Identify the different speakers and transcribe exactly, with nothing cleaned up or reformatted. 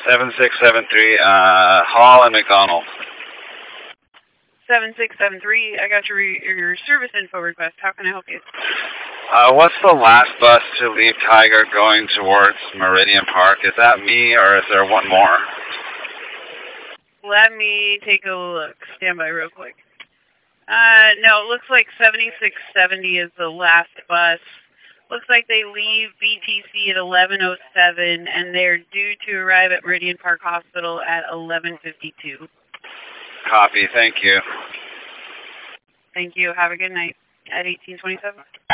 Speaker 1: seven six seven three, uh, Hall and McDonald.
Speaker 2: seven six seven three, I got your, your service info request. How can I help you?
Speaker 1: Uh, what's the last bus to leave Tiger going towards Meridian Park? Is that me, or is there one more?
Speaker 2: Let me take a look. Stand by real quick. Uh, no, it looks like seventy-six seventy is the last bus. Looks like they leave B T C at eleven oh seven, and they're due to arrive at Meridian Park Hospital at eleven fifty-two.
Speaker 1: Copy, thank you.
Speaker 2: Thank you. Have a good night. At eighteen twenty-seven.